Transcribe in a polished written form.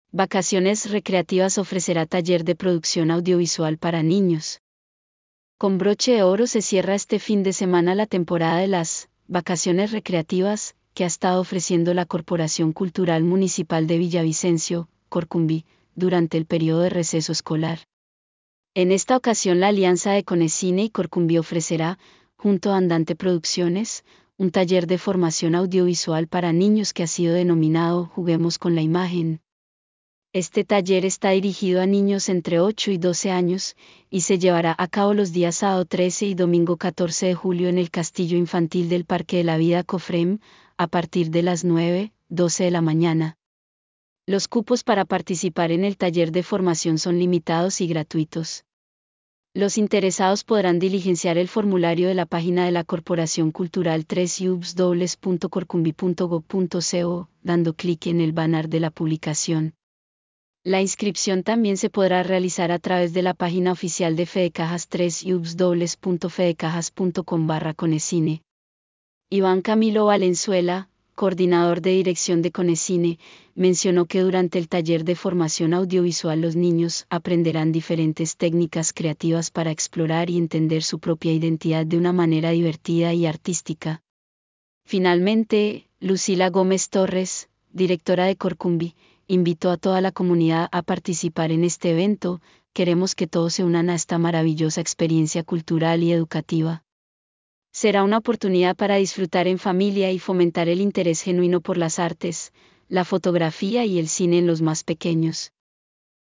Vacaciones Recreativas ofrecerá taller de producción audiovisual para niños. Con broche de oro se cierra este fin de semana la temporada de las vacaciones recreativas que ha estado ofreciendo la Corporación Cultural Municipal de Villavicencio, Corcumbi, durante el periodo de receso escolar. En esta ocasión la alianza de Conecine y Corcumbi ofrecerá, junto a Andante Producciones, un taller de formación audiovisual para niños que ha sido denominado Juguemos con la Imagen. Este taller está dirigido a niños entre 8 y 12 años, y se llevará a cabo los días sábado 13 y domingo 14 de julio en el Castillo Infantil del Parque de la Vida Cofrem, a partir de las 9:12 de la mañana. Los cupos para participar en el taller de formación son limitados y gratuitos. Los interesados podrán diligenciar el formulario de la página de la Corporación Cultural www.corcumbi.gov.co, dando clic en el banner de la publicación. La inscripción también se podrá realizar a través de la página oficial de Fedecajas www.fedecajas.com/Conecine. Iván Camilo Valenzuela, coordinador de dirección de Conecine, mencionó que durante el taller de formación audiovisual los niños aprenderán diferentes técnicas creativas para explorar y entender su propia identidad de una manera divertida y artística. Finalmente, Lucila Gómez Torres, directora de Corcumbi, invitó a toda la comunidad a participar en este evento. Queremos que todos se unan a esta maravillosa experiencia cultural y educativa. Será una oportunidad para disfrutar en familia y fomentar el interés genuino por las artes, la fotografía y el cine en los más pequeños.